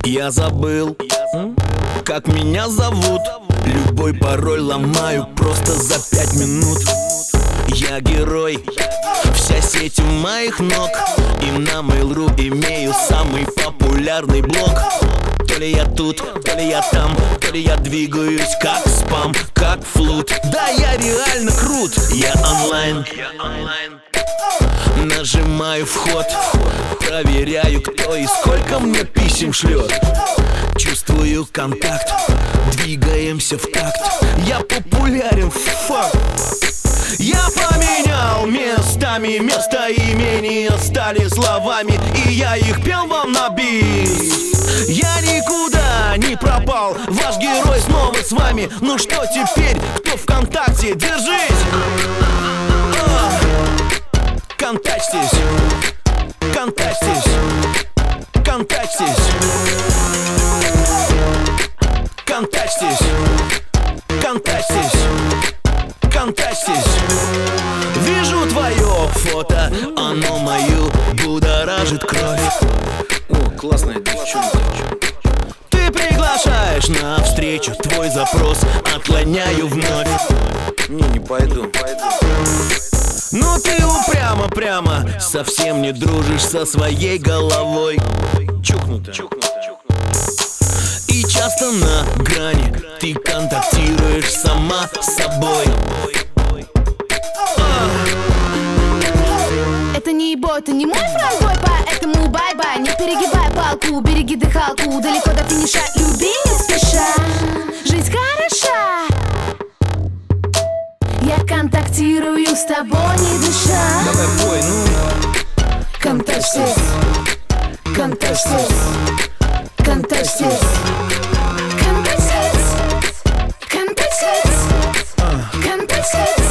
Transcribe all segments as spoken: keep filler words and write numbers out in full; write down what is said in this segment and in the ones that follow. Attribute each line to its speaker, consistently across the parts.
Speaker 1: Я забыл, как меня зовут. Любой пароль ломаю просто за пять минут. Я герой, вся сеть у моих ног. И на Mail.ru имею самый популярный блог. То ли я тут, то ли я там, то ли я двигаюсь как спам, как флут. Да, я реально крут, я онлайн. Нажимаю вход, проверяю, кто и сколько мне писем шлет. Чувствую контакт, двигаемся в такт. Я популярен, факт. Я поменял местами, местоимения стали словами, и я их пел вам на бис. Я никуда не пропал, ваш герой снова с вами. Ну что теперь, кто ВКонтакте, держись! Контактись, контактись, контактись, контактись, контактись, контактись. Вижу твое фото, оно мою будоражит кровь.
Speaker 2: О, классная девчонка.
Speaker 1: Ты приглашаешь на встречу, твой запрос отклоняю вновь.
Speaker 2: Не, не пойду.
Speaker 1: Ну ты упрямо прямо совсем не дружишь со своей головой.
Speaker 2: Чукнутая.
Speaker 1: И часто на грани ты контактируешь сама с собой.
Speaker 3: Это не ебой, это не мой фрагбой, поэтому бай-бай. Не перегибай палку, береги дыхалку. Далеко до финиша, люби не спеша. Жизнь хороша. Я контактирую с тобой, не дыша.
Speaker 2: Давай пой, ну.
Speaker 3: Контактись, контактись, контактись, контактись, контактись, контактись.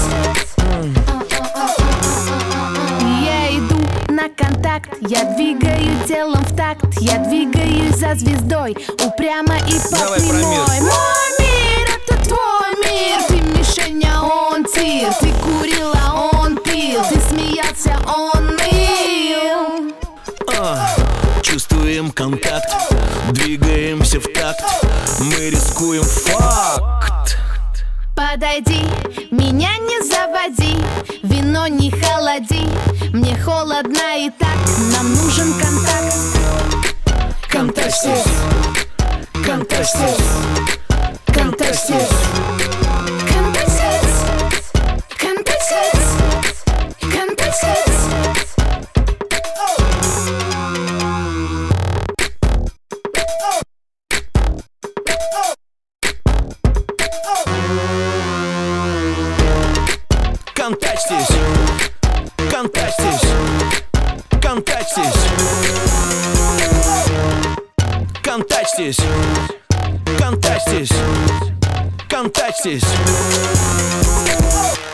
Speaker 3: Я иду на контакт, я двигаю телом в такт. Я двигаюсь за звездой, упрямо и по
Speaker 2: Давай
Speaker 3: прямой.
Speaker 2: про мир.
Speaker 3: Мой мир, это твой мир. Ты мишень, а он тир. Ты курил, а он пил. Ты смеялся, он ныл.
Speaker 1: А, чувствуем контакт, двигаемся в такт. Мы рискуем, факт.
Speaker 3: Подойди, меня не заводи, вино не холоди. Мне холодно и так, нам нужен контакт. Контактись, контактись, контактись, контактись, контактись, контактись.
Speaker 1: Контактись, контактись, контактись, контактись, контактись, контактись.